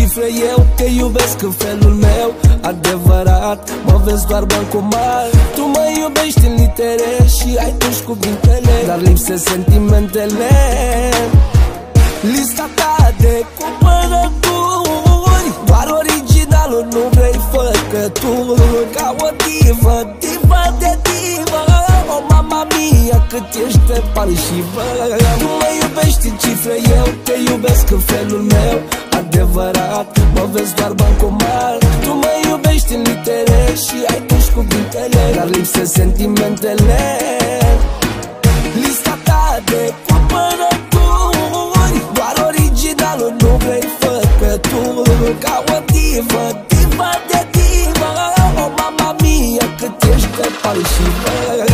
cifre, eu te iubesc în felul meu adevărat. Mă vezi doar bani cu mari. Tu mă iubești în litere și ai tuși cuvintele, dar lipsesc sentimentele. Lista ta de cumpărături, doar originalul, nu vrei făcături. Ca o divă, divă de divă, o mama mia, cât ești de parșivă. Tu mă iubești în cifre, eu te iubesc în felul meu adevărat. Mă vezi doar bani cu mari. Tu mă iubești în litere și ai tuși cuvintele, dar lipsesc sentimentele. Lista ta de cumpărături, doar originalul, nu vrei făcături. Ca o divă, divă de divă, o mama mia, cât ești de parșivă.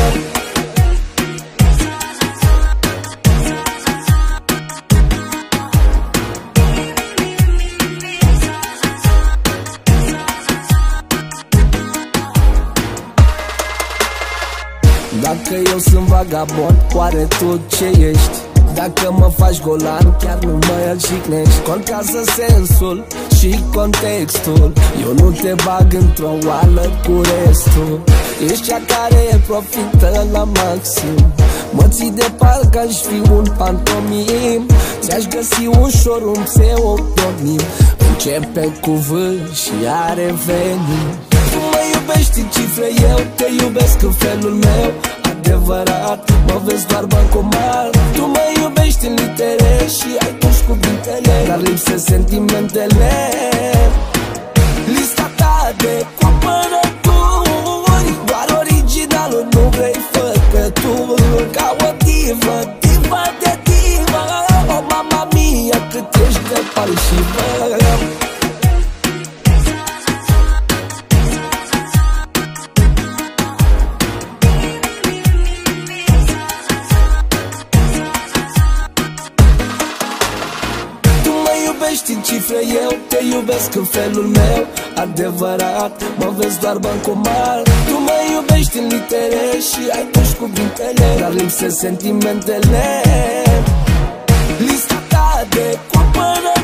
Dacă eu sunt vagabond, oare tu ce ești? Dacă mă faci golan, chiar nu mă jignești. Contează sensul și contextul, eu nu te bag într-o oală cu restul. Ești cea care profită la maxim, mă ții de parcă aș fi un pantomim. Ți-aș găsi ușor un pseudonim, începe cu V și are venin. Tu mă iubești în cifre, eu te iubesc în felul meu adevărat. Mă vezi doar bani cu mari. Tu mă iubești în litere și ai tuși cuvintele, dar lipsesc sentimentele. Lista ta de cumpărături, doar originalul, nu vrei făcături. Ca o divă, divă de divă, o mama mia, cât ești de parșivă. În cifre, eu te iubesc în felul meu adevărat. Mă vezi doar bani cu mari. Tu mă iubești în litere și ai tuși cuvintele, dar lipsesc sentimentele. Lista ta de cumpărături,